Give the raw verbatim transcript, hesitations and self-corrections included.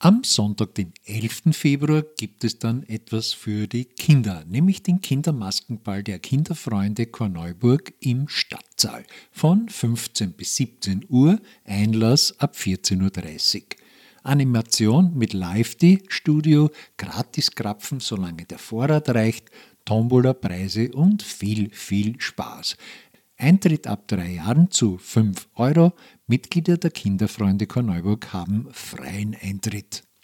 Am Sonntag, den elften Februar, gibt es dann etwas für die Kinder, nämlich den Kindermaskenball der Kinderfreunde Korneuburg im Stadtsaal von fünfzehn bis siebzehn Uhr, Einlass ab vierzehn Uhr dreißig. Animation mit Live-D-Studio, Gratis-Krapfen, solange der Vorrat reicht, Tombola-Preise und viel, viel Spaß. Eintritt ab drei Jahren zu fünf Euro. Mitglieder der Kinderfreunde Korneuburg haben freien Eintritt.